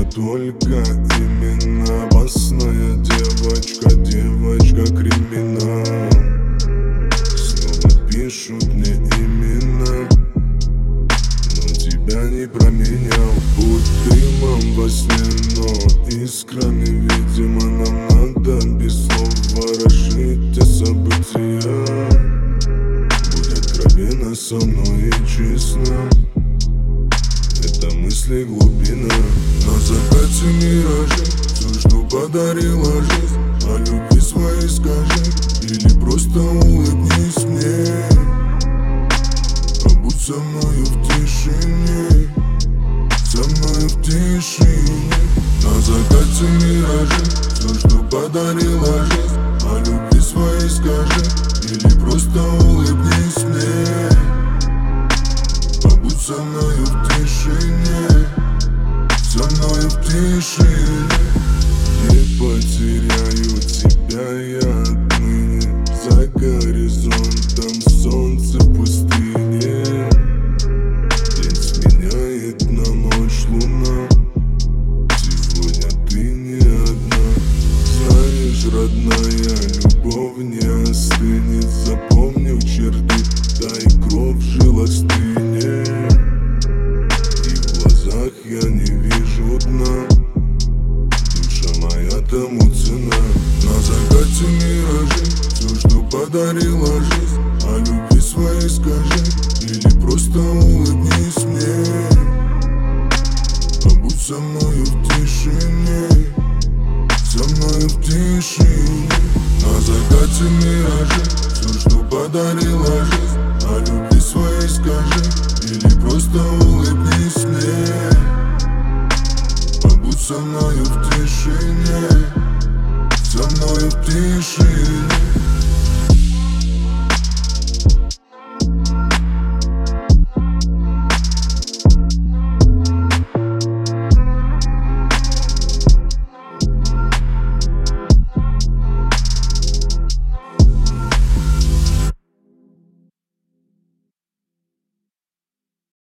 только именно опасная девочка, девочка-криминал. Снова пишут мне имена, но тебя не променял. Будь дымом во сне, но искрами, видимо, нам надо без слов ворошить те события. Будь откровенна со мной и честно, это мысли глубина. На закате миражи, все, что подарила жизнь. О любви своей скажи, или просто улыбнись мне. Побудь со мною в тишине, со мною в тишине. На закате миражи, все, что подарила жизнь. О любви своей скажи, или просто улыбнись мне. Побудь со мною в тишине, со мною в тишине. Не потеряю тебя я отныне. За горизонтом солнце в пустыне. День сменяет на ночь луна. Сегодня ты не одна. Знаешь, родная, любовь не остынет. Запомни в черты, дай кровь в жилах стынет. И в глазах я не вижу дна. Душа моя тому цена. На закате миражи, все, что подарила жизнь. О любви своей скажи, или просто улыбнись мне. Побудь со мною в тишине, со мною в тишине. На закате миражи, все, что подарила жизнь. О любви своей скажи, или просто улыбнись мне. Побудь со мною в тишине, со мною в тишине.